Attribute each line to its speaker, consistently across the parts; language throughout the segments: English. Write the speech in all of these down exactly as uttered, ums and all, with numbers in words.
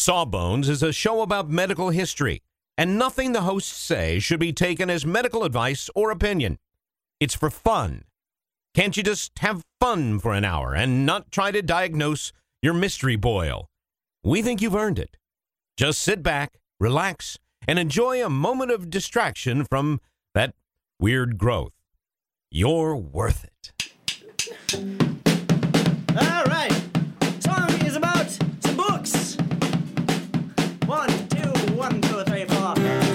Speaker 1: Sawbones is a show about medical history, and nothing the hosts say should be taken as medical advice or opinion. It's for fun. Can't you just have fun for an hour and not try to diagnose your mystery boil? We think you've earned it. Just sit back, relax, and enjoy a moment of distraction from that weird growth. You're worth it.
Speaker 2: All right. Song is about some books. One, two, one, two, three, four.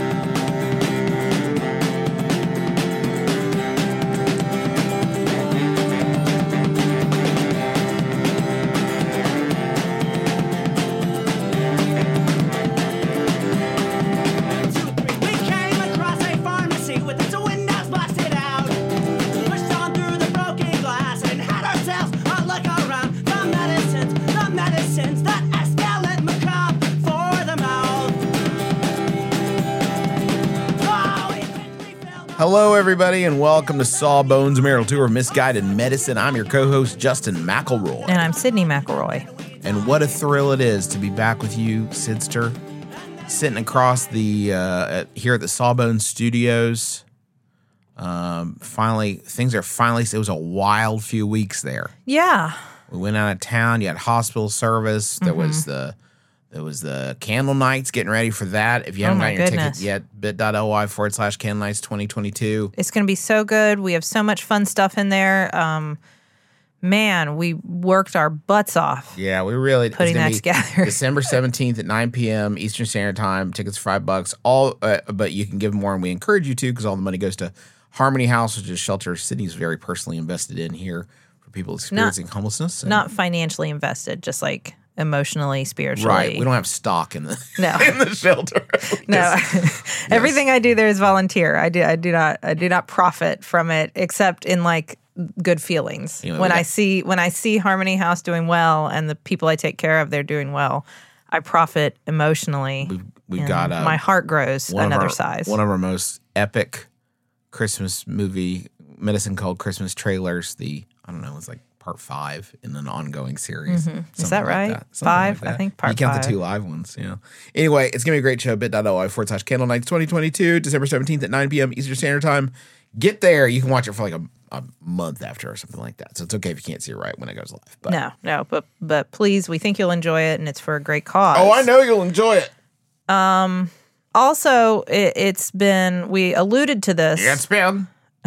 Speaker 3: Hello, everybody, and welcome to Sawbones Marital Tour of Misguided Medicine. I'm your co-host, Justin McElroy.
Speaker 4: And I'm Sydney McElroy.
Speaker 3: And what a thrill it is to be back with you, Sidster, sitting across the, uh, at, here at the Sawbones Studios. Um, finally, things are finally, it was a wild few weeks there.
Speaker 4: Yeah.
Speaker 3: We went out of town, you had hospital service, there mm-hmm. was the... There was the Candle Nights, getting ready for that. If you haven't
Speaker 4: oh
Speaker 3: gotten your
Speaker 4: goodness.
Speaker 3: ticket yet, bit.ly forward slash Candle Nights twenty twenty-two.
Speaker 4: It's going to be so good. We have so much fun stuff in there. Um, man, we worked our butts off.
Speaker 3: Yeah, we really
Speaker 4: putting that together.
Speaker 3: December seventeenth at nine p.m. Eastern Standard Time. Tickets are five bucks. All, uh, but you can give more, and we encourage you to because all the money goes to Harmony House, which is a shelter Sydney's very personally invested in here for people experiencing not, homelessness. And,
Speaker 4: not financially invested, just like emotionally, spiritually.
Speaker 3: Right. We don't have stock in the
Speaker 4: no.
Speaker 3: in the shelter.
Speaker 4: No. yes. Everything I do there is volunteer. I do I do not I do not profit from it except in like good feelings. You know, when got, I see when I see Harmony House doing well and the people I take care of they're doing well, I profit emotionally.
Speaker 3: We've, we've got uh,
Speaker 4: my heart grows another
Speaker 3: our,
Speaker 4: size.
Speaker 3: One of our most epic Christmas movie, Medicine Called Christmas trailers, the I don't know, it's like part five in an ongoing series.
Speaker 4: Mm-hmm. Is that
Speaker 3: like
Speaker 4: right?
Speaker 3: That.
Speaker 4: Five?
Speaker 3: Like that.
Speaker 4: I think part
Speaker 3: five. You count
Speaker 4: five.
Speaker 3: the two live ones, you know. Anyway, it's going to be a great show. bit.ly forward slash Candle Nights twenty twenty-two, December seventeenth at nine p.m. Eastern Standard Time. Get there. You can watch it for like a, a month after or something like that. So it's okay if you can't see it right when it goes live. But.
Speaker 4: No, no. But, but please, we think you'll enjoy it, and it's for a great cause.
Speaker 3: Oh, I know you'll enjoy it.
Speaker 4: Um. Also, it, it's been, we alluded to this.
Speaker 3: Yeah, it's been.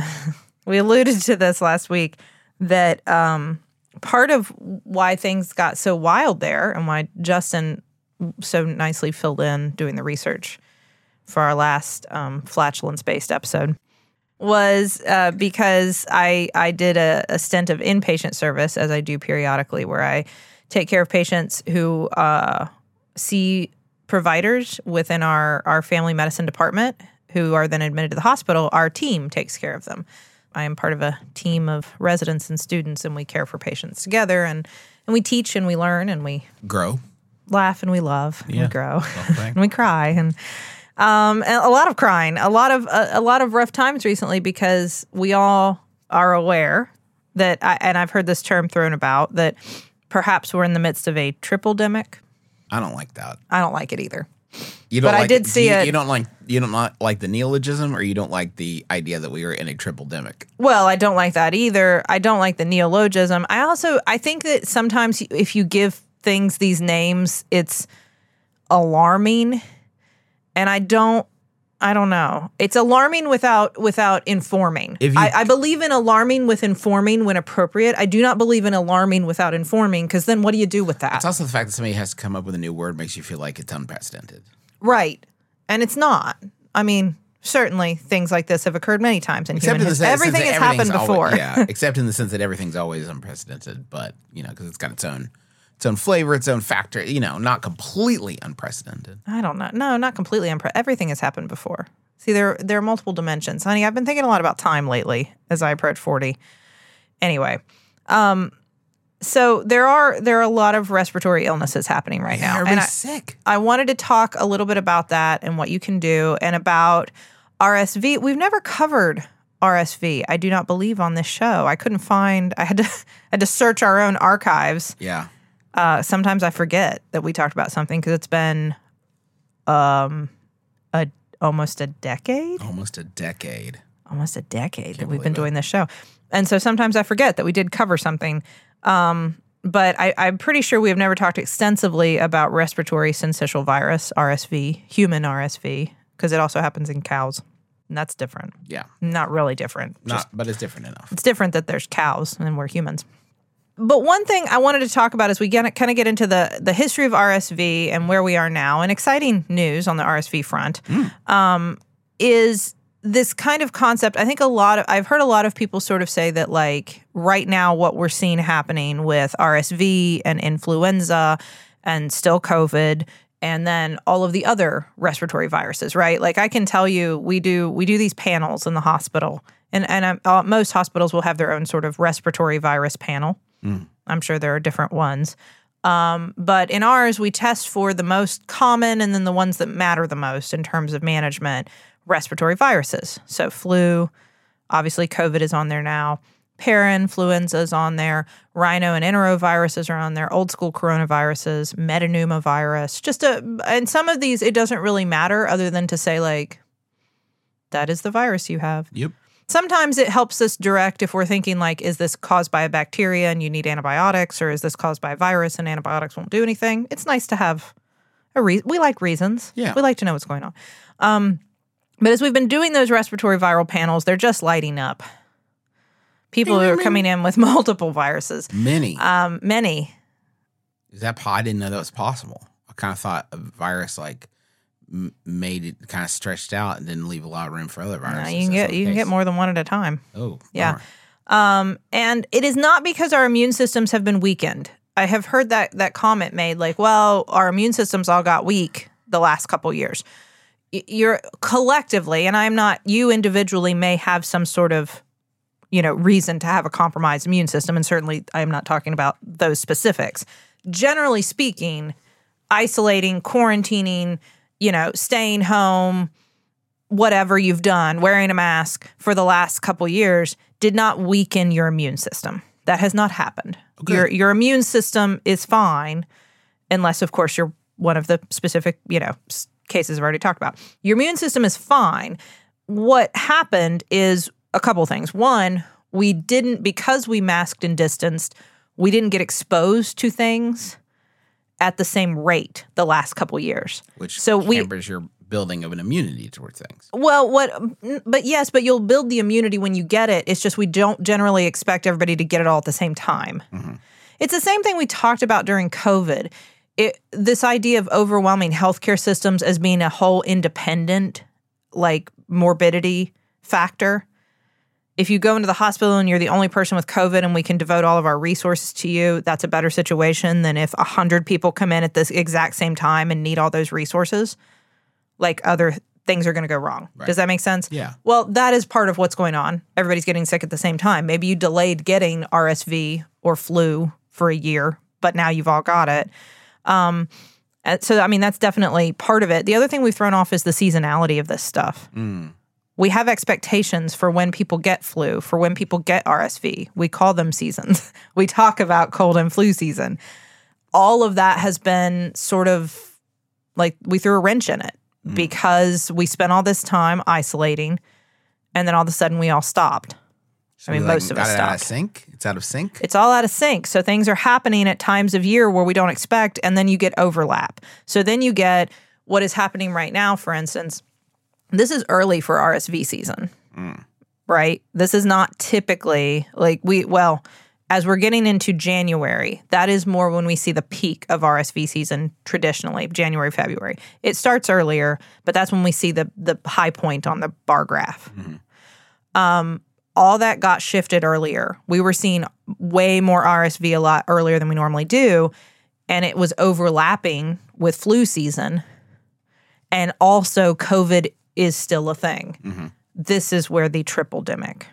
Speaker 4: we alluded to this last week that um. part of why things got so wild there and why Justin so nicely filled in doing the research for our last um, flatulence-based episode was uh, because I I did a, a stint of inpatient service, as I do periodically, where I take care of patients who uh, see providers within our, our family medicine department who are then admitted to the hospital. Our team takes care of them. I am part of a team of residents and students, and we care for patients together, and, and we teach and we learn and we
Speaker 3: grow,
Speaker 4: laugh and we love, and
Speaker 3: yeah.
Speaker 4: we grow, and we cry, and um, and a lot of crying, a lot of a, a lot of rough times recently because we all are aware that, I, and I've heard this term thrown about that perhaps we're in the midst of a triple-demic.
Speaker 3: I don't like that.
Speaker 4: I don't like it either.
Speaker 3: You don't
Speaker 4: but
Speaker 3: like,
Speaker 4: I did see
Speaker 3: you,
Speaker 4: it.
Speaker 3: You don't like you don't not like the neologism, or you don't like the idea that we are in a triple demic.
Speaker 4: Well, I don't like that either. I don't like the neologism. I also I think that sometimes if you give things these names, it's alarming, and I don't. I don't know. It's alarming without without informing.
Speaker 3: If you,
Speaker 4: I, I believe in alarming with informing when appropriate. I do not believe in alarming without informing, because then what do you do with that?
Speaker 3: It's also the fact that somebody has to come up with a new word makes you feel like it's unprecedented.
Speaker 4: Right. And it's not. I mean, certainly things like this have occurred many times in
Speaker 3: except
Speaker 4: human history. Everything has happened before.
Speaker 3: Always, yeah, except in the sense that everything's always unprecedented, but, you know, because it's got its own its own flavor, its own factor, you know, not completely unprecedented.
Speaker 4: I don't know. No, not completely unprecedented. Everything has happened before. See, there, there are multiple dimensions. Honey, I've been thinking a lot about time lately as I approach forty. Anyway, um, so there are there are a lot of respiratory illnesses happening right
Speaker 3: yeah,
Speaker 4: now.
Speaker 3: Everybody's
Speaker 4: and I,
Speaker 3: sick.
Speaker 4: I wanted to talk a little bit about that and what you can do, and about R S V. We've never covered R S V, I do not believe, on this show. I couldn't find, I had to had to search our own archives.
Speaker 3: Yeah.
Speaker 4: Uh, sometimes I forget that we talked about something because it's been um, a almost a decade.
Speaker 3: Almost a decade.
Speaker 4: Almost a decade that we've
Speaker 3: believe
Speaker 4: been
Speaker 3: it.
Speaker 4: doing this show. And so sometimes I forget that we did cover something. Um, but I, I'm pretty sure we have never talked extensively about respiratory syncytial virus, R S V, human R S V, because it also happens in cows. And that's different.
Speaker 3: Yeah.
Speaker 4: Not really different. Just
Speaker 3: Not, but it's different enough.
Speaker 4: it's different that there's cows and we're humans. But one thing I wanted to talk about as we get, kind of get into the, the history of R S V and where we are now, and exciting news on the R S V front, mm. um, is this kind of concept. I think a lot of, I've heard a lot of people sort of say that like right now what we're seeing happening with R S V and influenza and still COVID and then all of the other respiratory viruses, right? Like I can tell you, we do we do these panels in the hospital, and and um, uh, most hospitals will have their own sort of respiratory virus panel. Mm. I'm sure there are different ones, um, but in ours we test for the most common and then the ones that matter the most in terms of management. Respiratory viruses, so flu, obviously COVID is on there now. Parainfluenza is on there. Rhino and enteroviruses are on there. Old school coronaviruses, metapneumovirus. Just a, and some of these, it doesn't really matter other than to say like, that is the virus you have.
Speaker 3: Yep.
Speaker 4: Sometimes it helps us direct if we're thinking like, is this caused by a bacteria and you need antibiotics, or is this caused by a virus and antibiotics won't do anything? It's nice to have a reason. We like reasons.
Speaker 3: Yeah.
Speaker 4: We like to know what's going on. Um, but as we've been doing those respiratory viral panels, they're just lighting up. People who are coming in with multiple viruses.
Speaker 3: Many.
Speaker 4: Um, many.
Speaker 3: Is that po- I didn't know that was possible. I kind of thought a virus like m- made it kind of stretched out and didn't leave a lot of room for other
Speaker 4: No,
Speaker 3: viruses.
Speaker 4: you can
Speaker 3: That's
Speaker 4: get
Speaker 3: not
Speaker 4: you
Speaker 3: the
Speaker 4: can get
Speaker 3: case.
Speaker 4: more than one at a time.
Speaker 3: Oh,
Speaker 4: Yeah.
Speaker 3: bummer.
Speaker 4: Um, and it is not because our immune systems have been weakened. I have heard that that comment made like, well, our immune systems all got weak the last couple years. Y- You're collectively, and I'm not, you individually may have some sort of, you know, reason to have a compromised immune system. And certainly I am not talking about those specifics. Generally speaking, isolating, quarantining, you know, staying home, whatever you've done, wearing a mask for the last couple years did not weaken your immune system. That has not happened.
Speaker 3: Okay.
Speaker 4: Your your immune system is fine, unless, of course, you're one of the specific, you know, s- cases I've already talked about. Your immune system is fine. What happened is a couple things. One, we didn't, because we masked and distanced, we didn't get exposed to things at the same rate the last couple years.
Speaker 3: Which
Speaker 4: So we-
Speaker 3: hampers your building of an immunity toward things.
Speaker 4: Well, what, but yes, but you'll build the immunity when you get it. It's just we don't generally expect everybody to get it all at the same time. Mm-hmm. It's the same thing we talked about during COVID. It, this idea of overwhelming healthcare systems as being a whole independent, like, morbidity factor. If you go into the hospital and you're the only person with COVID and we can devote all of our resources to you, that's a better situation than if one hundred people come in at this exact same time and need all those resources. Like, other things are going to go wrong.
Speaker 3: Right.
Speaker 4: Does that make sense?
Speaker 3: Yeah.
Speaker 4: Well, that is part of what's going on. Everybody's getting sick at the same time. Maybe you delayed getting R S V or flu for a year, but now you've all got it. Um, and so, I mean, that's definitely part of it. The other thing we've thrown off is the seasonality of this stuff.
Speaker 3: Mm.
Speaker 4: We have expectations for when people get flu, for when people get R S V. We call them seasons. We talk about cold and flu season. All of that has been sort of like we threw a wrench in it mm. because we spent all this time isolating, and then all of a sudden we all stopped.
Speaker 3: So
Speaker 4: I mean,
Speaker 3: we, like,
Speaker 4: most of
Speaker 3: got
Speaker 4: us
Speaker 3: it out of
Speaker 4: stopped.
Speaker 3: sync. It's out of sync.
Speaker 4: It's all out of sync. So things are happening at times of year where we don't expect, and then you get overlap. So then you get what is happening right now, for instance. This is early for R S V season, mm. right? This is not typically like we, well, as we're getting into January, that is more when we see the peak of R S V season traditionally, January, February. It starts earlier, but that's when we see the the high point on the bar graph. Mm-hmm. Um, all that got shifted earlier. We were seeing way more R S V a lot earlier than we normally do, and it was overlapping with flu season. And also COVID is still a thing. Mm-hmm. This is where the triple-demic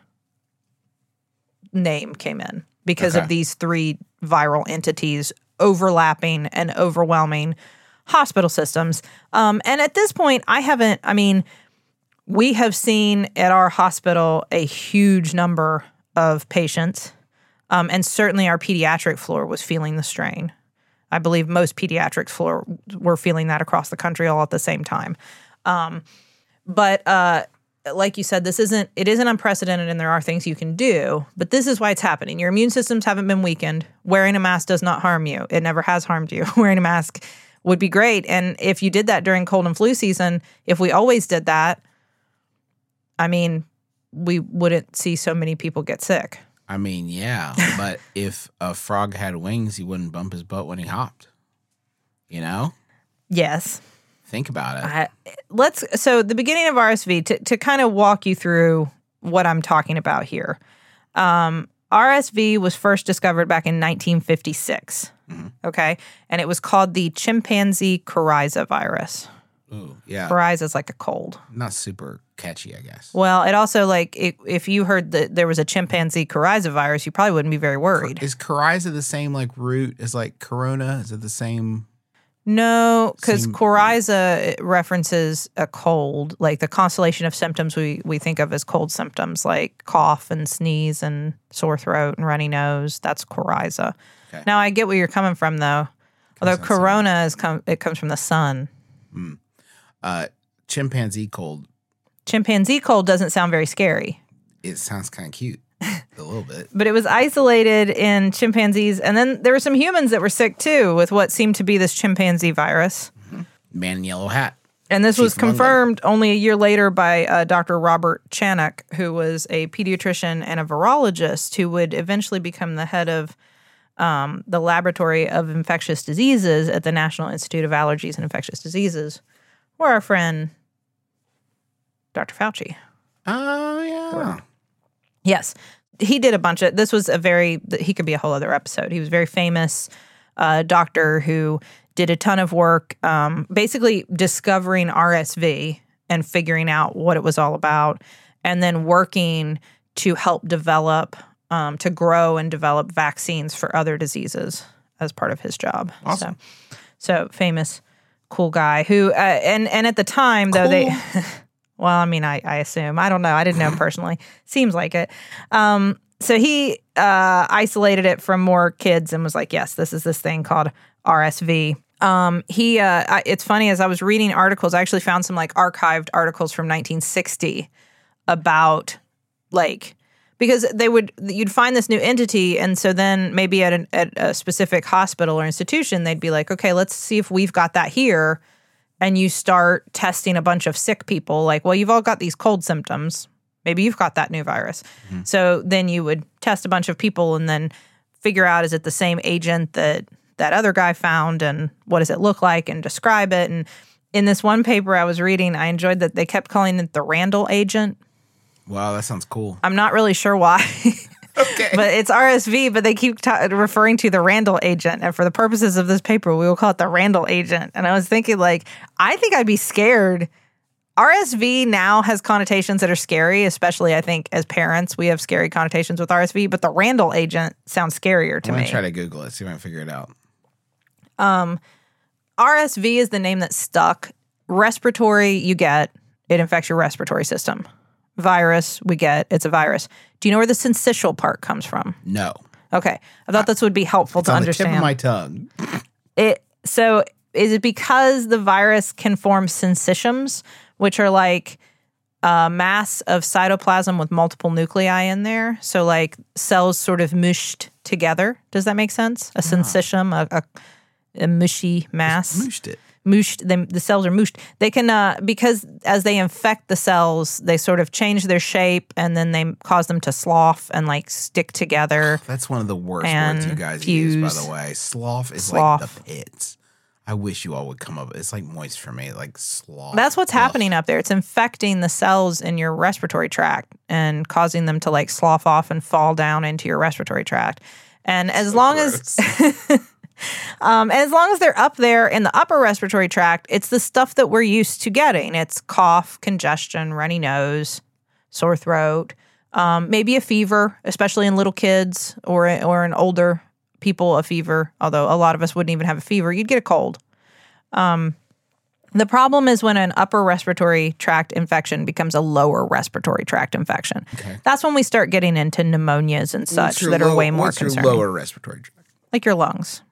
Speaker 4: name came in because
Speaker 3: okay.
Speaker 4: of these three viral entities overlapping and overwhelming hospital systems. Um, and at this point, I haven't, I mean, we have seen at our hospital a huge number of patients, um, and certainly our pediatric floor was feeling the strain. I believe most pediatrics were, were feeling that across the country all at the same time. Um, but uh, like you said, this isn't it isn't unprecedented, and there are things you can do. But this is why it's happening. Your immune systems haven't been weakened. Wearing a mask does not harm you. It never has harmed you. Wearing a mask would be great. And if you did that during cold and flu season, if we always did that, I mean, we wouldn't see so many people get sick.
Speaker 3: I mean, yeah, but if a frog had wings, he wouldn't bump his butt when he hopped. You know?
Speaker 4: Yes.
Speaker 3: Think about it.
Speaker 4: I, let's so the beginning of R S V to to kind of walk you through what I'm talking about here. Um, R S V was first discovered back in nineteen fifty-six. Mm-hmm. Okay, and it was called the chimpanzee coryza virus.
Speaker 3: Ooh, yeah.
Speaker 4: Coryza is like a cold.
Speaker 3: Not super catchy, I guess.
Speaker 4: Well, it also like it, if you heard that there was a chimpanzee coryza virus, you probably wouldn't be very worried.
Speaker 3: Is coryza the same like root as like corona? Is it the same?
Speaker 4: No, because
Speaker 3: Same-
Speaker 4: coryza references a cold, like the constellation of symptoms we, we think of as cold symptoms, like cough and sneeze and sore throat and runny nose. That's coryza.
Speaker 3: Okay.
Speaker 4: Now I get where you're coming from, though. Although
Speaker 3: sounds
Speaker 4: corona is com- it comes from the sun.
Speaker 3: Uh, chimpanzee cold.
Speaker 4: Chimpanzee cold doesn't sound very scary,
Speaker 3: It sounds kind of cute. A little bit.
Speaker 4: but it was isolated in chimpanzees, and then there were some humans that were sick too with what seemed to be this chimpanzee virus.
Speaker 3: Man in yellow hat.
Speaker 4: And this was
Speaker 3: Chief among them.
Speaker 4: confirmed only a year later by uh, Doctor Robert Chanak, who was a pediatrician and a virologist who would eventually become the head of um, the Laboratory of Infectious Diseases at the National Institute of Allergies and Infectious Diseases, where our friend Doctor Fauci.
Speaker 3: Oh, yeah.
Speaker 4: Yes, he did a bunch of, this was a very, he could be a whole other episode. He was a very famous uh, doctor who did a ton of work um, basically discovering R S V and figuring out what it was all about, and then working to help develop, um, to grow and develop vaccines for other diseases as part of his job.
Speaker 3: Awesome.
Speaker 4: So, so famous, cool guy who, uh, and, and at the time, though, they... Well, I mean, I, I assume. I don't know. I didn't know him personally. Seems like it. Um, so he uh, isolated it from more kids and was like, yes, this is this thing called R S V. Um, he. Uh, I, it's funny, as I was reading articles, I actually found some like archived articles from nineteen sixty about like, because they would, you'd find this new entity. And so then maybe at, an, at a specific hospital or institution, they'd be like, okay, let's see if we've got that here. And you start testing a bunch of sick people, like, well, you've all got these cold symptoms. Maybe you've got that new virus. Mm-hmm. So then you would test a bunch of people and then figure out, is it the same agent that that other guy found, and what does it look like, and describe it. And in this one paper I was reading, I enjoyed that they kept calling it the Randall agent.
Speaker 3: Wow, that sounds cool.
Speaker 4: I'm not really sure why.
Speaker 3: Okay.
Speaker 4: But it's R S V, but they keep ta- referring to the Randall agent. And for the purposes of this paper, we will call it the Randall agent. And I was thinking, like, I think I'd be scared. R S V now has connotations that are scary, especially, I think, as parents, we have scary connotations with R S V. But the Randall agent sounds scarier to
Speaker 3: I'm
Speaker 4: me.
Speaker 3: going to try to Google it, see if I can figure it out.
Speaker 4: Um, R S V is the name that stuck. Respiratory, you get, it infects your respiratory system. Virus, we get, it's a virus. Do you know where the syncytial part comes from?
Speaker 3: No.
Speaker 4: Okay. I thought this would be helpful
Speaker 3: It's
Speaker 4: to
Speaker 3: on
Speaker 4: understand.
Speaker 3: the tip of my tongue.
Speaker 4: It so is it because the virus can form syncytiums, which are like a mass of cytoplasm with multiple nuclei in there? So like cells sort of mushed together. Does that make sense? A syncytium, a, a, a mushy mass.
Speaker 3: Mooshed it.
Speaker 4: Mooshed, they, the cells are mooshed. They can, uh, because as they infect the cells, they sort of change their shape, and then they cause them to slough and like stick together.
Speaker 3: That's one of the worst
Speaker 4: And
Speaker 3: words you guys
Speaker 4: fuse.
Speaker 3: use, by the way. Slough is
Speaker 4: Slough.
Speaker 3: like the pits. I wish you all would come up. It's like moist for me, like slough.
Speaker 4: That's what's
Speaker 3: Ugh.
Speaker 4: happening up there. It's infecting the cells in your respiratory tract and causing them to like slough off and fall down into your respiratory tract. And as
Speaker 3: So
Speaker 4: long
Speaker 3: gross.
Speaker 4: as um, as long as they're up there in the upper respiratory tract, it's the stuff that we're used to getting. It's cough, congestion, runny nose, sore throat, um, maybe a fever, especially in little kids or or in older people, a fever. Although a lot of us wouldn't even have a fever, you'd get a cold. Um, the problem is when an upper respiratory tract infection becomes a lower respiratory tract infection.
Speaker 3: Okay.
Speaker 4: That's when we start getting into pneumonias and
Speaker 3: What's
Speaker 4: such
Speaker 3: your
Speaker 4: that are
Speaker 3: low-
Speaker 4: way more
Speaker 3: what's
Speaker 4: concerning.
Speaker 3: your lower respiratory tract?
Speaker 4: Like your lungs.
Speaker 3: Okay.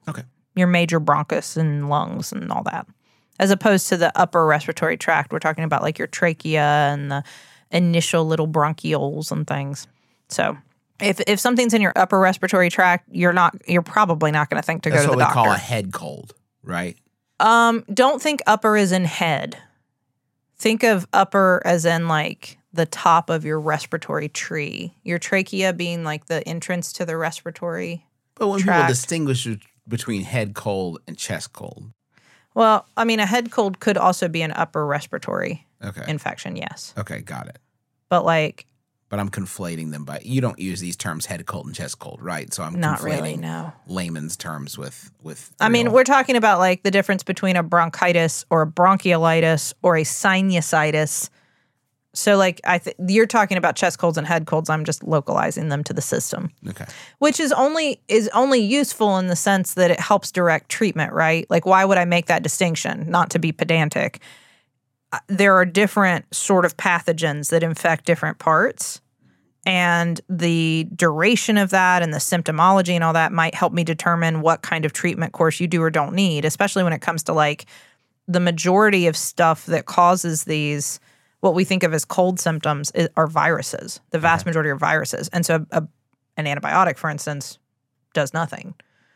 Speaker 4: your major bronchus and lungs and all that. As opposed to the upper respiratory tract, we're talking about like your trachea and the initial little bronchioles and things. So if if something's in your upper respiratory tract, you're not you're probably not going to think to
Speaker 3: That's
Speaker 4: go to the
Speaker 3: what we
Speaker 4: doctor.
Speaker 3: call a head cold, right?
Speaker 4: Um, don't think upper as in head. Think of upper as in like the top of your respiratory tree. Your trachea being like the entrance to the respiratory.
Speaker 3: But when
Speaker 4: tract.
Speaker 3: people distinguish between head cold and chest cold.
Speaker 4: Well, I mean, a head cold could also be an upper respiratory
Speaker 3: Okay.
Speaker 4: infection, yes.
Speaker 3: Okay, got it.
Speaker 4: But like,
Speaker 3: But I'm conflating them by, you don't use these terms head cold and chest cold, right? So I'm
Speaker 4: not
Speaker 3: conflating
Speaker 4: really, no.
Speaker 3: layman's terms with, with
Speaker 4: I mean,
Speaker 3: real-
Speaker 4: we're talking about like the difference between a bronchitis or a bronchiolitis or a sinusitis. So like, I th- you're talking about chest colds and head colds. I'm just localizing them to the system.
Speaker 3: Okay.
Speaker 4: Which is only is only useful in the sense that it helps direct treatment, right? Like, why would I make that distinction? Not to be pedantic. Uh, There are different sort of pathogens that infect different parts, and the duration of that and the symptomology and all that might help me determine what kind of treatment course you do or don't need, especially when it comes to like the majority of stuff that causes these what we think of as cold symptoms is, are viruses. The vast majority are viruses. And so a, an antibiotic, for instance, does nothing.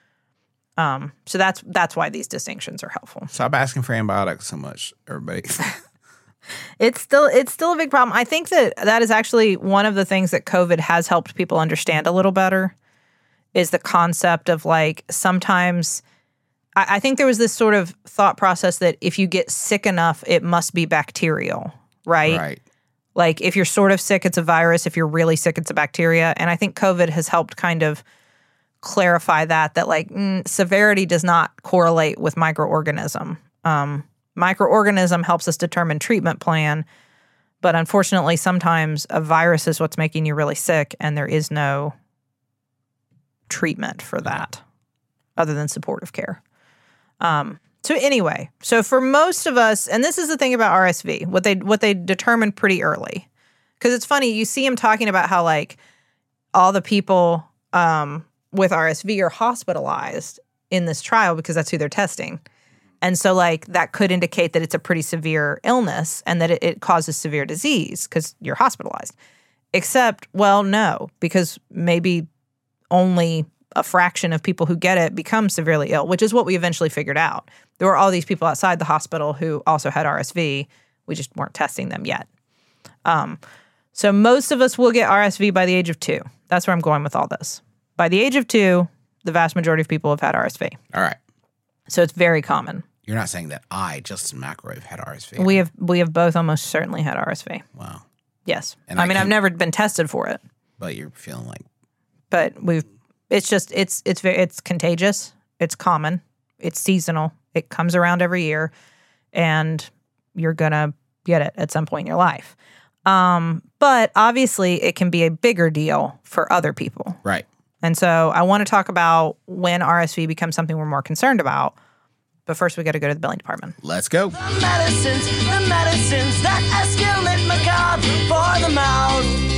Speaker 4: Um, so that's that's why these distinctions are helpful.
Speaker 3: Stop asking for antibiotics so much, everybody.
Speaker 4: It's still it's still a big problem. I think that that is actually one of the things that COVID has helped people understand a little better is the concept of like sometimes I, I think there was this sort of thought process that if you get sick enough, it must be bacterial. Right?
Speaker 3: Right.
Speaker 4: Like if you're sort of sick, it's a virus. If you're really sick, it's a bacteria. And I think COVID has helped kind of clarify that, that like mm, severity does not correlate with microorganism. Um, microorganism helps us determine treatment plan. But unfortunately, sometimes a virus is what's making you really sick and there is no treatment for that other than supportive care. Um So anyway, so for most of us, and this is the thing about R S V, what they what they determined pretty early, because it's funny, you see him talking about how like all the people um, with R S V are hospitalized in this trial because that's who they're testing, and so like that could indicate that it's a pretty severe illness and that it, it causes severe disease because you're hospitalized. Except, well, no, because maybe only a fraction of people who get it become severely ill, which is what we eventually figured out. There were all these people outside the hospital who also had R S V. We just weren't testing them yet. Um, so most of us will get R S V by the age of two. That's where I'm going with all this. By the age of two, the vast majority of people have had R S V.
Speaker 3: All right.
Speaker 4: So it's very common.
Speaker 3: You're not saying that I, Justin McElroy, have had R S V.
Speaker 4: We have we have both almost certainly had R S V.
Speaker 3: Wow.
Speaker 4: Yes.
Speaker 3: And
Speaker 4: I
Speaker 3: I
Speaker 4: mean, I've
Speaker 3: can-
Speaker 4: never been tested for it,
Speaker 3: But you're feeling like,
Speaker 4: but we've. It's just it's it's very it's contagious. It's common. It's seasonal. It comes around every year, and you're gonna get it at some point in your life. Um, but obviously, it can be a bigger deal for other people.
Speaker 3: right.
Speaker 4: And so, I want to talk about when R S V becomes something we're more concerned about. But first, we got to go to the billing department.
Speaker 3: Let's go.
Speaker 2: The medicines, the medicines that escalate macabre for the mouth.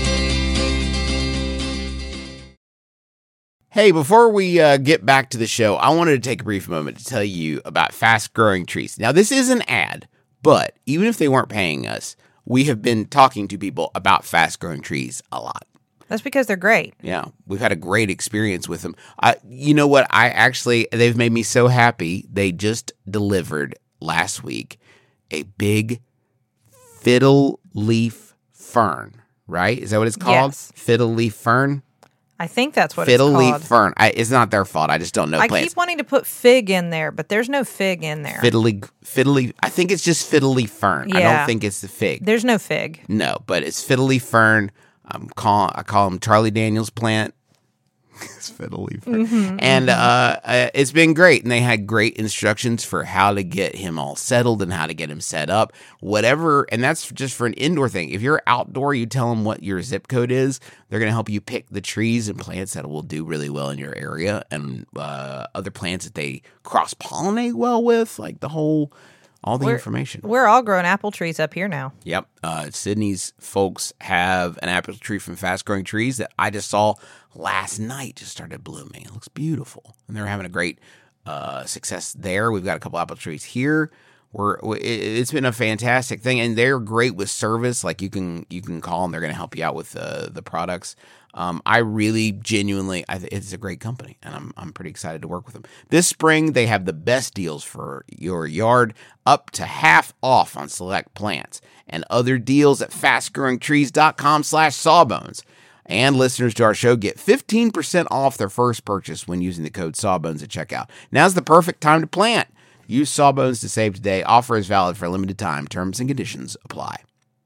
Speaker 5: Hey, before we uh, get back to the show, I wanted to take a brief moment to tell you about Fast Growing Trees. Now, this is an ad, but even if they weren't paying us, we have been talking to people about Fast Growing Trees a lot.
Speaker 4: That's because they're great.
Speaker 5: Yeah, we've had a great experience with them. I, you know what? I actually, they've made me so happy. They just delivered last week a big fiddle leaf fern, right? Is that what it's called?
Speaker 4: Yes.
Speaker 5: Fiddle leaf fern?
Speaker 4: I think that's what
Speaker 5: Fiddle
Speaker 4: it's
Speaker 5: leaf
Speaker 4: called.
Speaker 5: fern. I, it's not their fault. I just don't know
Speaker 4: I
Speaker 5: plants.
Speaker 4: keep wanting to put fig in there, but there's no fig in there.
Speaker 5: Fiddly, fiddly. I think it's just fiddly fern. I
Speaker 4: Yeah.
Speaker 5: don't think it's the fig.
Speaker 4: There's no fig.
Speaker 5: No, but it's fiddly fern. I'm call I call him Charlie Daniels plant. It's fiddly fern,
Speaker 4: Mm-hmm,
Speaker 5: and uh, uh, it's been great. And they had great instructions for how to get him all settled and how to get him set up, whatever. And that's just for an indoor thing. If you're outdoor, you tell them what your zip code is. They're going to help you pick the trees and plants that will do really well in your area, and uh, other plants that they cross pollinate well with, like the whole. All the
Speaker 4: We're-
Speaker 5: information.
Speaker 4: We're all growing apple trees up here now.
Speaker 5: Yep. Uh, Sydney's folks have an apple tree from Fast Growing Trees that I just saw last night just started blooming. It looks beautiful. And they're having a great uh, success there. We've got a couple apple trees here. We're it, it's been a fantastic thing, and they're great with service. Like you can you can call them; they're going to help you out with the the products. Um, I really genuinely, I th- it's a great company, and I'm I'm pretty excited to work with them. This spring, they have the best deals for your yard, up to half off on select plants, and other deals at fastgrowingtrees.com slash sawbones. And listeners to our show get fifteen percent off their first purchase when using the code sawbones at checkout. Now's the perfect time to plant. Use Sawbones to save today. Offer is valid for a limited time. Terms and conditions apply.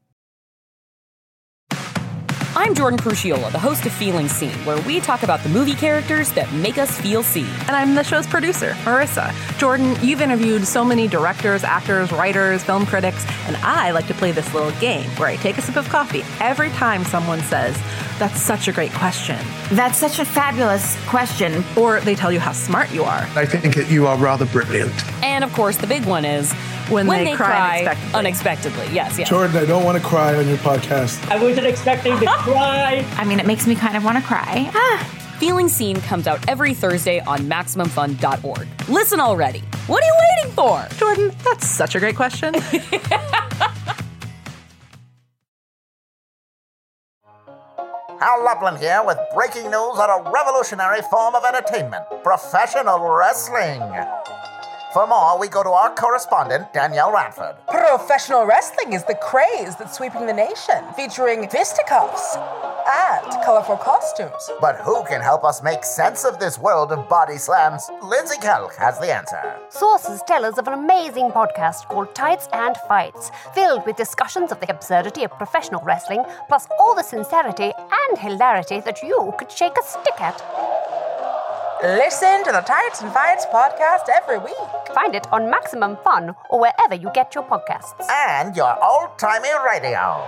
Speaker 6: I'm Jordan Crucchiola, the host of Feeling Seen, where we talk about the movie characters that make us feel seen.
Speaker 7: And I'm the show's producer, Marissa. Jordan, you've interviewed so many directors, actors, writers, film critics, and I like to play this little game where I take a sip of coffee every time someone says, "That's such a great question."
Speaker 8: "That's such a fabulous question."
Speaker 7: Or they tell you how smart you are.
Speaker 9: "I think that you are rather brilliant."
Speaker 6: And of course, the big one is
Speaker 7: when,
Speaker 6: when
Speaker 7: they,
Speaker 6: they
Speaker 7: cry,
Speaker 6: cry
Speaker 7: unexpectedly.
Speaker 6: unexpectedly. Yes, yes.
Speaker 9: Jordan, I don't want to cry on your podcast.
Speaker 10: I wasn't expecting to cry.
Speaker 8: I mean, it makes me kind of want to cry.
Speaker 6: Ah. Feeling Seen comes out every Thursday on Maximum Fun dot org. Listen already. What are you waiting for?
Speaker 7: Jordan, that's such a great question.
Speaker 11: Hal Lublin here with breaking news on a revolutionary form of entertainment, professional wrestling. For more, we go to our correspondent, Danielle Radford.
Speaker 12: Professional wrestling is the craze that's sweeping the nation, featuring fisticuffs and colorful costumes.
Speaker 11: But who can help us make sense of this world of body slams? Lindsay Kelk has the answer.
Speaker 13: Sources tell us of an amazing podcast called Tights and Fights, filled with discussions of the absurdity of professional wrestling, plus all the sincerity and hilarity that you could shake a stick at.
Speaker 12: Listen to the Tights and Fights podcast every week.
Speaker 13: Find it on Maximum Fun or wherever you get your podcasts.
Speaker 11: And your old-timey radio.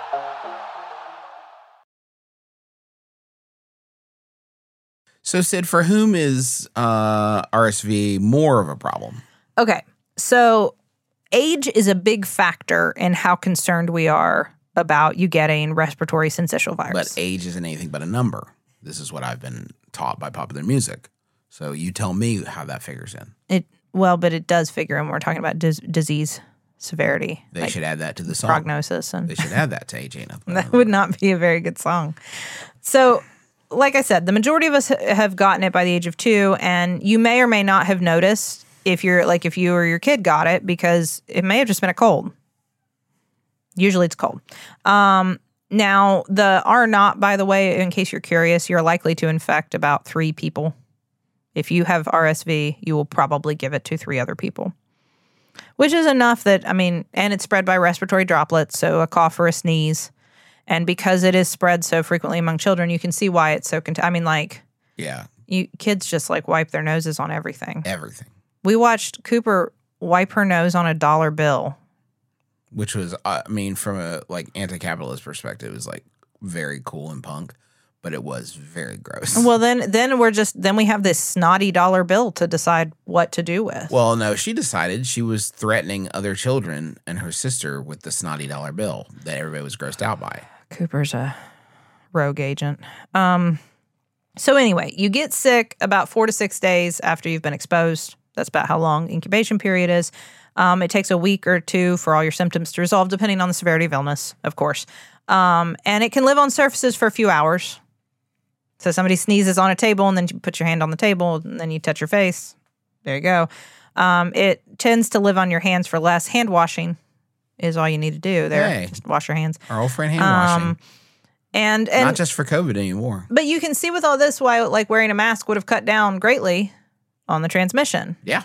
Speaker 3: So, Sid, for whom is uh, R S V more of a problem?
Speaker 4: Okay, so age is a big factor in how concerned we are about you getting respiratory syncytial virus.
Speaker 3: But age isn't anything but a number. This is what I've been taught by popular music. So you tell me how that figures in.
Speaker 4: It well, but it does figure in. We're talking about dis- disease severity.
Speaker 3: They
Speaker 4: like
Speaker 3: should add that to the song.
Speaker 4: Prognosis. And
Speaker 3: they should add that to Age Ain't Nothing.
Speaker 4: That would not be a very good song. So, like I said, the majority of us have gotten it by the age of two, and you may or may not have noticed if you're like if you or your kid got it because it may have just been a cold. Usually, it's cold. Um, Now, the R naught, by the way, in case you're curious, you're likely to infect about three people. If you have R S V, you will probably give it to three other people, which is enough that, I mean, and it's spread by respiratory droplets, so a cough or a sneeze. And because it is spread so frequently among children, you can see why it's so, cont- I mean, like,
Speaker 3: yeah,
Speaker 4: you kids just like wipe their noses on everything.
Speaker 3: Everything.
Speaker 4: We watched Cooper wipe her nose on a dollar bill.
Speaker 3: Which was, uh, I mean, from a like anti-capitalist perspective, it was like very cool and punk, but it was very gross.
Speaker 4: Well, then, then we're just then we have this snotty dollar bill to decide what to do with.
Speaker 3: Well, no, she decided she was threatening other children and her sister with the snotty dollar bill that everybody was grossed out by.
Speaker 4: Cooper's a rogue agent. Um, so anyway, you get sick about four to six days after you've been exposed. That's about how long incubation period is. Um, it takes a week or two for all your symptoms to resolve, depending on the severity of illness, of course. Um, and it can live on surfaces for a few hours. So somebody sneezes on a table, and then you put your hand on the table, and then you touch your face. There you go. Um, it tends to live on your hands for less. Hand washing is all you need to do there.
Speaker 3: Hey,
Speaker 4: just wash your hands.
Speaker 3: Our old friend hand washing.
Speaker 4: Um, and, and
Speaker 3: Not just for COVID anymore.
Speaker 4: But you can see with all this why like wearing a mask would have cut down greatly on the transmission.
Speaker 3: Yeah.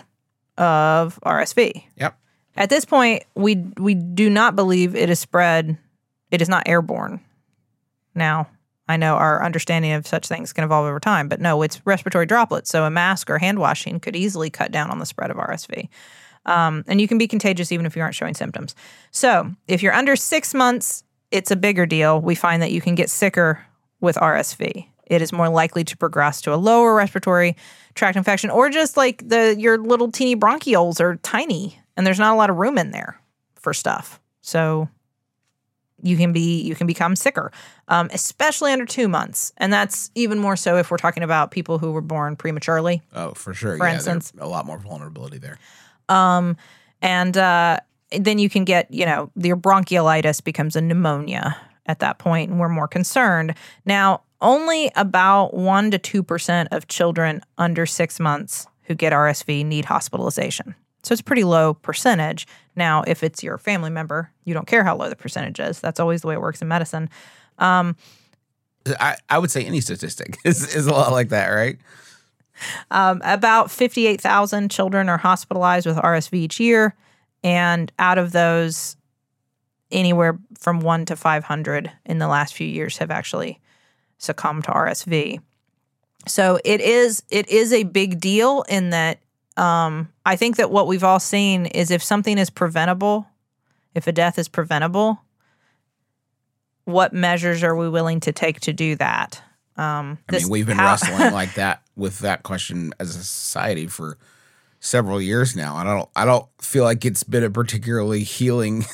Speaker 4: Of R S V.
Speaker 3: Yep.
Speaker 4: At this point, we we do not believe it is spread. It is not airborne. Now, I know our understanding of such things can evolve over time, but no, it's respiratory droplets. So a mask or hand washing could easily cut down on the spread of R S V. Um, and you can be contagious even if you aren't showing symptoms. So if you're under six months, it's a bigger deal. We find that you can get sicker with R S V. It is more likely to progress to a lower respiratory tract infection, or just like the your little teeny bronchioles are tiny and there's not a lot of room in there for stuff. So you can be you can become sicker, um, especially under two months, and that's even more so if we're talking about people who were born prematurely.
Speaker 3: Oh, for sure.
Speaker 4: For
Speaker 3: yeah,
Speaker 4: instance,
Speaker 3: a lot more vulnerability there.
Speaker 4: Um, and uh, then you can get, you know, your bronchiolitis becomes a pneumonia at that point, and we're more concerned. Now, only about one to two percent of children under six months who get R S V need hospitalization. So it's a pretty low percentage. Now, if it's your family member, you don't care how low the percentage is. That's always the way it works in medicine. Um,
Speaker 3: I, I would say any statistic is, is a lot like that, right?
Speaker 4: Um, about fifty-eight thousand children are hospitalized with R S V each year. And out of those, anywhere from one to five hundred in the last few years have actually succumbed to R S V. So it is it is a big deal in that um, I think that what we've all seen is if something is preventable, if a death is preventable, what measures are we willing to take to do that? Um,
Speaker 3: I mean, we've been
Speaker 4: how-
Speaker 3: wrestling like that with that question as a society for several years now. I don't I don't feel like it's been a particularly healing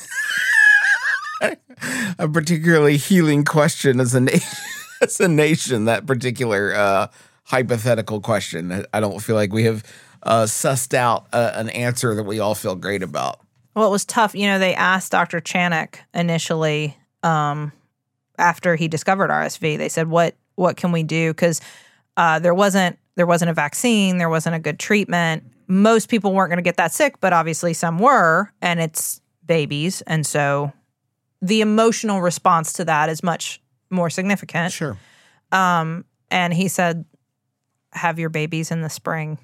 Speaker 3: a particularly healing question as a nation. As a nation, that particular uh, hypothetical question. I don't feel like we have uh, sussed out uh, an answer that we all feel great about.
Speaker 4: Well, it was tough. You know, they asked Doctor Chanik initially um, after he discovered R S V. They said, "What what can we do?" Because uh, there wasn't there wasn't a vaccine, there wasn't a good treatment. Most people weren't going to get that sick, but obviously some were, and it's babies, and so the emotional response to that is much more significant.
Speaker 3: Sure.
Speaker 4: Um, and he said, "Have your babies in the spring,"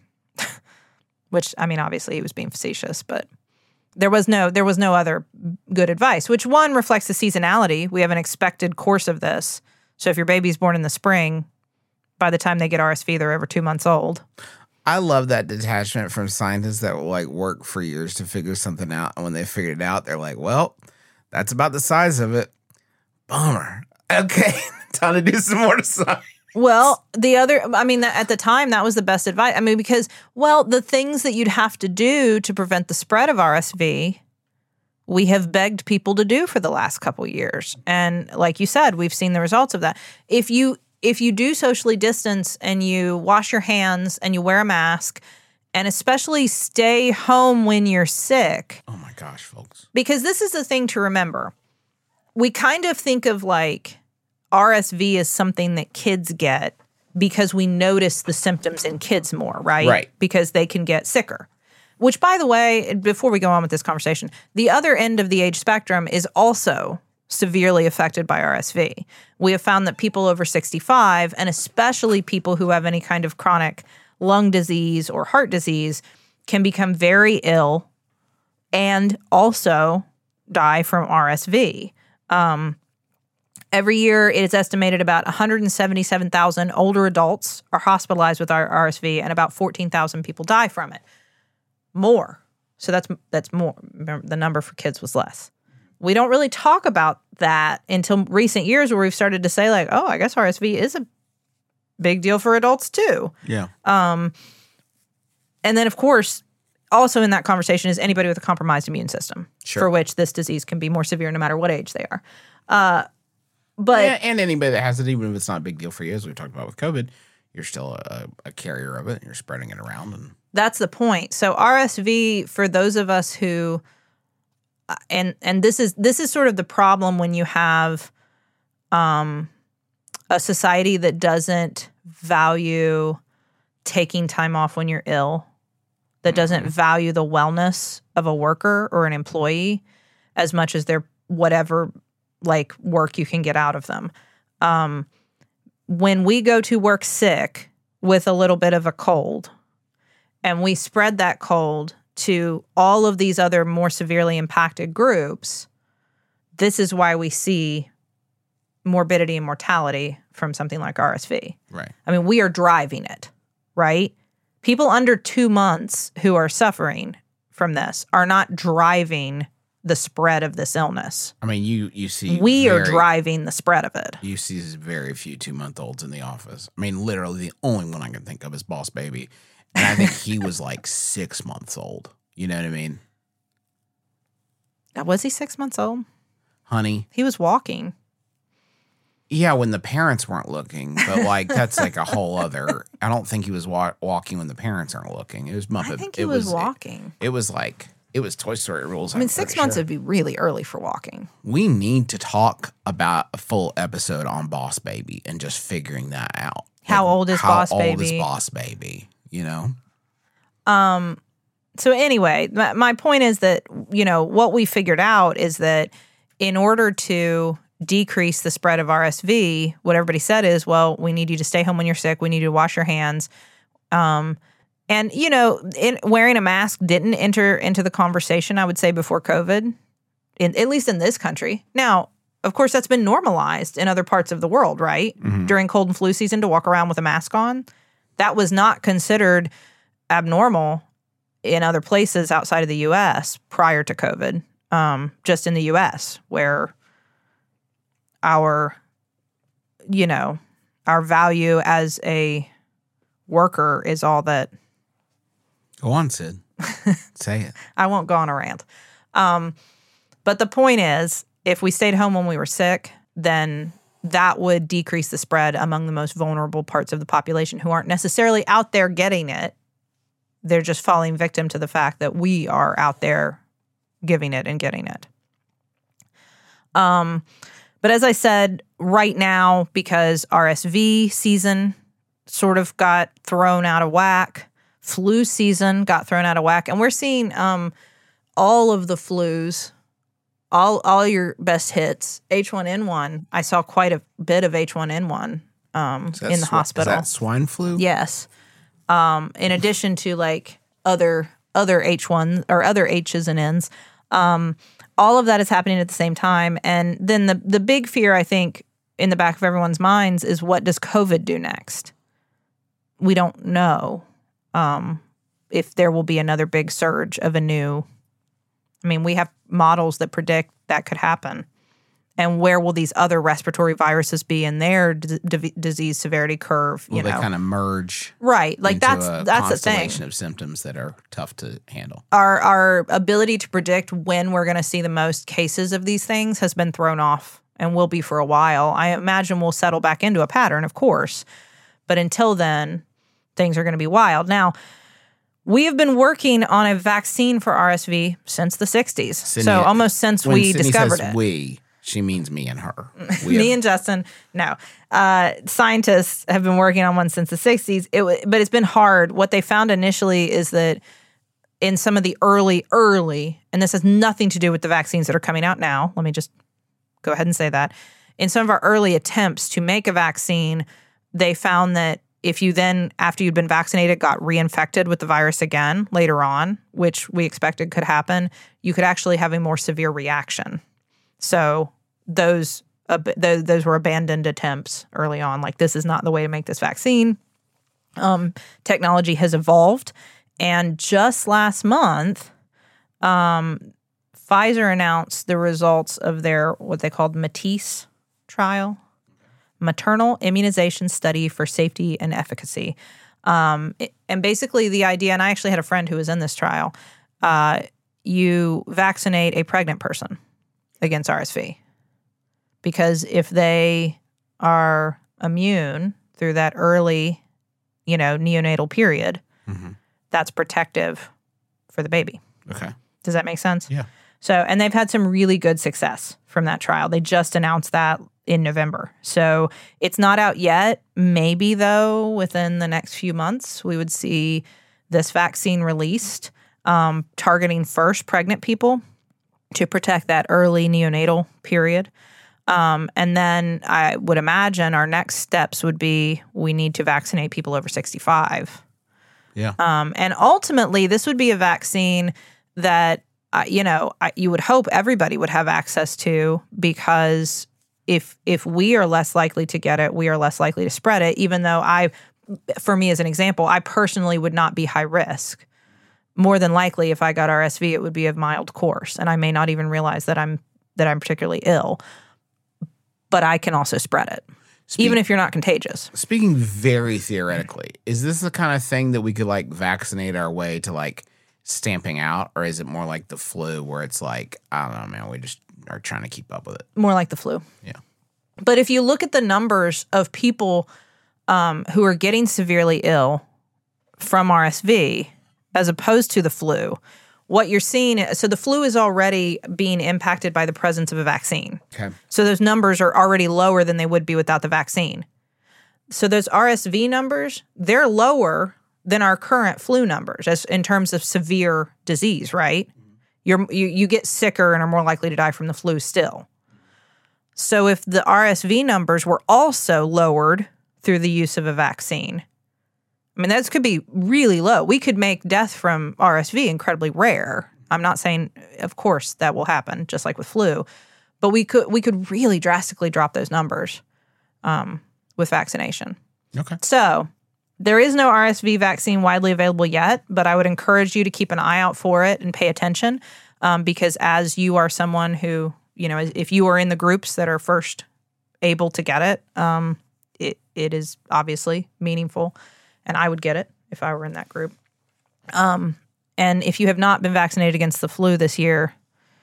Speaker 4: which, I mean, obviously he was being facetious, but there was no there was no other good advice, which one reflects the seasonality. We have an expected course of this. So if your baby's born in the spring, by the time they get R S V, they're over two months old.
Speaker 3: I love that detachment from scientists that will like work for years to figure something out. And when they figured it out, they're like, well, that's about the size of it. Bummer. Okay, time to do some more science.
Speaker 4: Well, the other, I mean, at the time, that was the best advice. I mean, because, well, the things that you'd have to do to prevent the spread of R S V, we have begged people to do for the last couple years. And like you said, we've seen the results of that. If you if you do socially distance and you wash your hands and you wear a mask, and especially stay home when you're sick.
Speaker 3: Oh my gosh, folks.
Speaker 4: Because this is the thing to remember. We kind of think of like R S V as something that kids get because we notice the symptoms in kids more, right?
Speaker 3: Right.
Speaker 4: Because they can get sicker. Which, by the way, before we go on with this conversation, the other end of the age spectrum is also severely affected by R S V. We have found that people over sixty-five, and especially people who have any kind of chronic lung disease or heart disease, can become very ill and also die from R S V. Um, every year, it is estimated about one hundred seventy-seven thousand older adults are hospitalized with R S V, and about fourteen thousand people die from it. More. So that's that's more. Remember, the number for kids was less. We don't really talk about that until recent years, where we've started to say, like, oh, I guess R S V is a big deal for adults too.
Speaker 3: Yeah.
Speaker 4: Um, and then, of course, also in that conversation is anybody with a compromised immune system,
Speaker 3: Sure.
Speaker 4: for which this disease can be more severe no matter what age they are. Uh, but
Speaker 3: Yeah, and anybody that has it, even if it's not a big deal for you, as we talked about with COVID, you're still a, a carrier of it, and you're spreading it around. And
Speaker 4: that's the point. So R S V, for those of us who, and and this is this is sort of the problem when you have um, a society that doesn't value taking time off when you're ill, that doesn't value the wellness of a worker or an employee as much as their whatever like work you can get out of them. Um, when we go to work sick with a little bit of a cold, and we spread that cold to all of these other more severely impacted groups, this is why we see morbidity and mortality from something like R S V.
Speaker 3: Right.
Speaker 4: I mean, we are driving it, right? People under two months who are suffering from this are not driving the spread of this illness.
Speaker 3: I mean, you you see,
Speaker 4: We are
Speaker 3: very-
Speaker 4: driving the spread of it.
Speaker 3: You see very few two month olds in the office. I mean, literally the only one I can think of is Boss Baby. And I think he was like six months old. You know what I mean?
Speaker 4: Now, was he six months old?
Speaker 5: honey.
Speaker 4: He was walking.
Speaker 5: Yeah, when the parents weren't looking, but like that's like a whole other. I don't think he was wa- walking when the parents aren't looking. It was Muppet.
Speaker 4: I think he
Speaker 5: it
Speaker 4: was,
Speaker 5: was
Speaker 4: walking.
Speaker 5: It, it was like it was Toy Story rules.
Speaker 4: I mean,
Speaker 5: I'm
Speaker 4: six
Speaker 5: pretty
Speaker 4: months
Speaker 5: sure.
Speaker 4: would be really early for walking.
Speaker 5: We need to talk about a full episode on Boss Baby and just figuring that out.
Speaker 4: How old is
Speaker 5: How
Speaker 4: Boss
Speaker 5: old
Speaker 4: Baby?
Speaker 5: is Boss Baby? You know.
Speaker 4: Um. So anyway, my, my point is that, you know, what we figured out is that in order to decrease the spread of R S V, what everybody said is, well, we need you to stay home when you're sick. We need you to wash your hands. Um, and, you know, in, wearing a mask didn't enter into the conversation, I would say, before COVID, in, at least in this country. Now, of course, that's been normalized in other parts of the world, right?
Speaker 5: Mm-hmm.
Speaker 4: During cold and flu season to walk around with a mask on. That was not considered abnormal in other places outside of the U S prior to COVID, um, just in the U S where our, you know, our value as a worker is all that.
Speaker 5: Go on, Sid. Say it.
Speaker 4: I won't go on a rant. Um, but the point is, if we stayed home when we were sick, then that would decrease the spread among the most vulnerable parts of the population who aren't necessarily out there getting it. They're just falling victim to the fact that we are out there giving it and getting it. Um, but as I said, right now, because R S V season sort of got thrown out of whack, flu season got thrown out of whack, and we're seeing um, all of the flus, all all your best hits. H one N one, I saw quite a bit of H one N one um, in the
Speaker 5: sw-
Speaker 4: hospital.
Speaker 5: Is that swine flu?
Speaker 4: Yes. Um, in addition to like other other H ones or other H's and N's, um, all of that is happening at the same time. And then the the big fear, I think, in the back of everyone's minds is, what does COVID do next? We don't know um, if there will be another big surge of a new. I mean, we have models that predict that could happen. And where will these other respiratory viruses be in their d- d- disease severity curve? You
Speaker 5: Will
Speaker 4: know,
Speaker 5: they kind of merge?
Speaker 4: Right, like
Speaker 5: into
Speaker 4: that's
Speaker 5: a
Speaker 4: that's the thing.
Speaker 5: constellation of symptoms that are tough to handle.
Speaker 4: Our our ability to predict when we're going to see the most cases of these things has been thrown off, and will be for a while. I imagine we'll settle back into a pattern, of course, but until then, things are going to be wild. Now, we have been working on a vaccine for R S V since the sixties,
Speaker 5: Sydney-
Speaker 4: so almost since
Speaker 5: when
Speaker 4: we
Speaker 5: Sydney
Speaker 4: discovered
Speaker 5: says
Speaker 4: it.
Speaker 5: We, she means me and her. We
Speaker 4: Me
Speaker 5: have-
Speaker 4: and Justin, no. Uh, scientists have been working on one since the sixties, it w- but it's been hard. What they found initially is that in some of the early, early, and this has nothing to do with the vaccines that are coming out now, let me just go ahead and say that. In some of our early attempts to make a vaccine, they found that if you then, after you'd been vaccinated, got reinfected with the virus again later on, which we expected could happen, you could actually have a more severe reaction. So those ab- those, those were abandoned attempts early on. Like, this is not the way to make this vaccine. Um, technology has evolved. And just last month, um, Pfizer announced the results of their, what they called Matisse trial, maternal immunization study for safety and efficacy. Um, it- and basically the idea, and I actually had a friend who was in this trial, uh, you vaccinate a pregnant person against R S V. Because if they are immune through that early, you know, neonatal period,
Speaker 5: mm-hmm.
Speaker 4: that's protective for the baby.
Speaker 5: Okay.
Speaker 4: Does that make sense?
Speaker 5: Yeah.
Speaker 4: So, and they've had some really good success from that trial. They just announced that in November. So it's not out yet. Maybe, though, within the next few months, we would see this vaccine released, um, targeting first pregnant people to protect that early neonatal period. Um, and then I would imagine our next steps would be we need to vaccinate people over sixty-five.
Speaker 5: Yeah.
Speaker 4: Um, and ultimately, this would be a vaccine that, uh, you know, I, you would hope everybody would have access to, because if if we are less likely to get it, we are less likely to spread it, even though I, for me as an example, I personally would not be high risk. More than likely, if I got R S V, it would be of mild course, and I may not even realize that I'm that I'm particularly ill. But I can also spread it, Speak, even if you're not contagious.
Speaker 5: Speaking very theoretically, is this the kind of thing that we could like vaccinate our way to like stamping out, or is it more like the flu where it's like, I don't know, man, we just
Speaker 3: are trying to keep up with it.
Speaker 4: More like the flu.
Speaker 3: Yeah.
Speaker 4: But if you look at the numbers of people um, who are getting severely ill from R S V as opposed to the flu, what you're seeing, so the flu is already being impacted by the presence of a vaccine.
Speaker 3: Okay.
Speaker 4: So those numbers are already lower than they would be without the vaccine. So those R S V numbers, they're lower than our current flu numbers as in terms of severe disease, right? You're, you you get sicker and are more likely to die from the flu still. So if the R S V numbers were also lowered through the use of a vaccine, I mean, those could be really low. We could make death from R S V incredibly rare. I'm not saying, of course, that will happen, just like with flu, but we could we could really drastically drop those numbers um, with vaccination.
Speaker 3: Okay.
Speaker 4: So there is no R S V vaccine widely available yet, but I would encourage you to keep an eye out for it and pay attention um, because as you are someone who, you know, if you are in the groups that are first able to get it, um, it it is obviously meaningful. And I would get it if I were in that group. Um, and if you have not been vaccinated against the flu this year,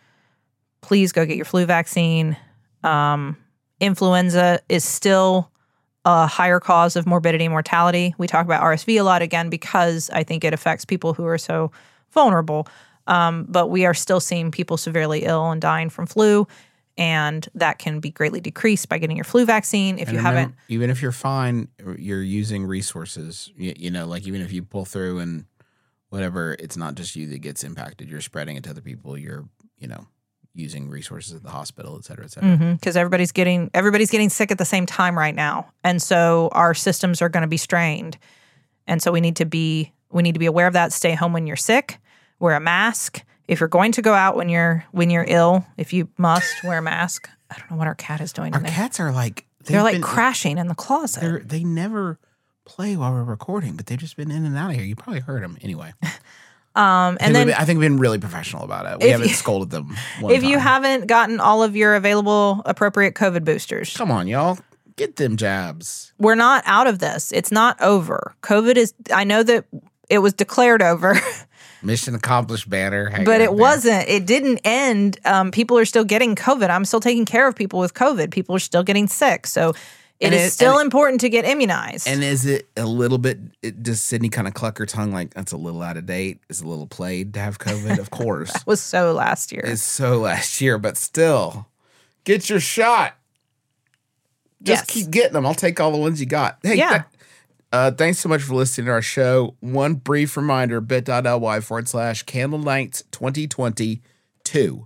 Speaker 4: please go get your flu vaccine. Um, influenza is still a higher cause of morbidity and mortality. We talk about R S V a lot again because I think it affects people who are so vulnerable. Um, but we are still seeing people severely ill and dying from flu. And that can be greatly decreased by getting your flu vaccine. If
Speaker 3: And
Speaker 4: you
Speaker 3: remember,
Speaker 4: haven't,
Speaker 3: even if you're fine, you're using resources. You, you know, like even if you pull through and whatever, it's not just you that gets impacted. You're spreading it to other people. You're, you know, using resources at the hospital, et cetera, et cetera.
Speaker 4: because mm-hmm, everybody's getting everybody's getting sick at the same time right now, and so our systems are going to be strained, and so we need to be we need to be aware of that. Stay home when you're sick. Wear a mask. If you're going to go out when you're when you're ill, if you must, wear a mask. I don't know what our cat is doing.
Speaker 3: Our
Speaker 4: in there.
Speaker 3: cats are like
Speaker 4: they're like
Speaker 3: been,
Speaker 4: crashing in the closet.
Speaker 3: They're, they never play while we're recording, but they've just been in and out of here. You probably heard them anyway.
Speaker 4: Um, and
Speaker 3: I
Speaker 4: then
Speaker 3: been, I think we've been really professional about it. We
Speaker 4: if
Speaker 3: haven't
Speaker 4: you,
Speaker 3: scolded them. One
Speaker 4: if
Speaker 3: time.
Speaker 4: you haven't gotten all of your available appropriate COVID boosters,
Speaker 3: come on, y'all, get them jabs.
Speaker 4: We're not out of this. It's not over. COVID is. I know that it was declared over.
Speaker 3: Mission accomplished banner. Hang
Speaker 4: But it
Speaker 3: there.
Speaker 4: wasn't. It didn't end. Um, people are still getting COVID. I'm still taking care of people with COVID. People are still getting sick. So it
Speaker 3: And
Speaker 4: is
Speaker 3: it-
Speaker 4: still
Speaker 3: and-
Speaker 4: important to get immunized.
Speaker 3: And is it a little bit, it, does Sydney kind of cluck her tongue like that's a little out of date? Is it a little played to have COVID? Of course.
Speaker 4: That was so last year.
Speaker 3: It's so last year, but still, get your shot. Just
Speaker 4: Yes.
Speaker 3: keep getting them. I'll take all the ones you got. Hey,
Speaker 4: Yeah.
Speaker 3: th- uh, thanks so much for listening to our show. One brief reminder, bit.ly forward slash candle nights twenty twenty-two.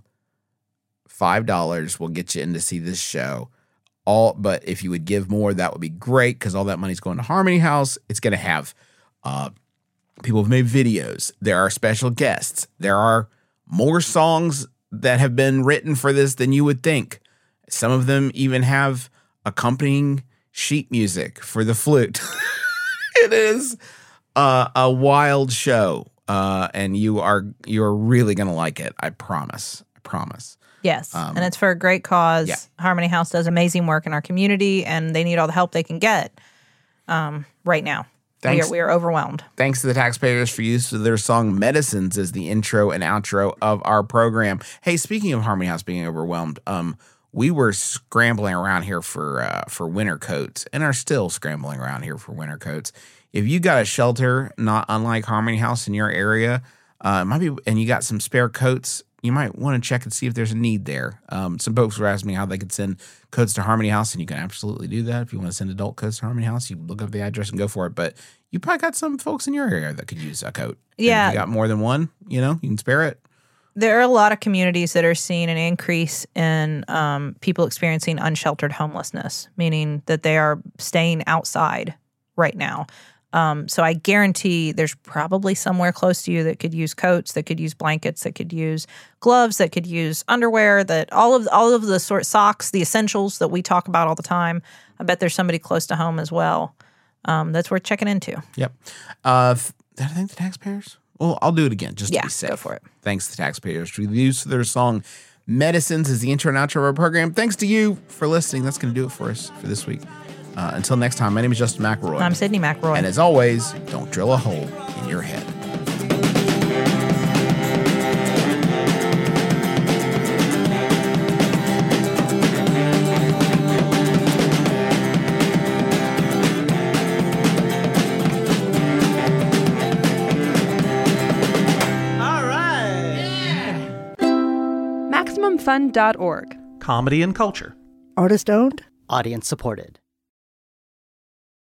Speaker 3: five dollars will get you in to see this show. All, but if you would give more, that would be great because all that money's going to Harmony House. It's going to have uh, people have made videos. There are special guests. There are more songs that have been written for this than you would think. Some of them even have accompanying sheet music for the flute. It is uh, a wild show, uh, and you are you are really going to like it. I promise. I promise.
Speaker 4: Yes,
Speaker 3: Um,
Speaker 4: and it's for a great cause.
Speaker 3: yeah.
Speaker 4: Harmony House does amazing work in our community, and they need all the help they can get um, right now. We
Speaker 3: Thanks.
Speaker 4: are, we are overwhelmed.
Speaker 3: Thanks to the taxpayers for use of their song Medicines as the intro and outro of our program. Hey, speaking of Harmony House being overwhelmed, um, we were scrambling around here for uh, for winter coats and are still scrambling around here for winter coats. If you got a shelter not unlike Harmony House in your area, uh, it might be, and you got some spare coats, you might want to check and see if there's a need there. Um, some folks were asking me how they could send coats to Harmony House, and you can absolutely do that. If you want to send adult coats to Harmony House, you look up the address and go for it. But you probably got some folks in your area that could use a coat. And
Speaker 4: Yeah.
Speaker 3: if you got more than one, you know, you can spare it.
Speaker 4: There are a lot of communities that are seeing an increase in um, people experiencing unsheltered homelessness, meaning that they are staying outside right now. Um, so I guarantee there's probably somewhere close to you that could use coats, that could use blankets, that could use gloves, that could use underwear, that all of all of the sort socks, the essentials that we talk about all the time. I bet there's somebody close to home as well. Um, that's worth checking into.
Speaker 3: Yep. Uh, f- did I thank the taxpayers? Well, I'll do it again just
Speaker 4: Yeah,
Speaker 3: to be safe.
Speaker 4: go for it.
Speaker 3: Thanks to the taxpayers for the use of their song Medicines as the intro and outro of our program. Thanks to you for listening. That's going to do it for us for this week. Uh, until next time, my name is Justin McElroy.
Speaker 4: I'm Sydney McElroy.
Speaker 3: And as always, don't drill a hole in your head.
Speaker 14: fund dot org.
Speaker 15: Comedy and culture.
Speaker 16: Artist owned.
Speaker 17: Audience supported.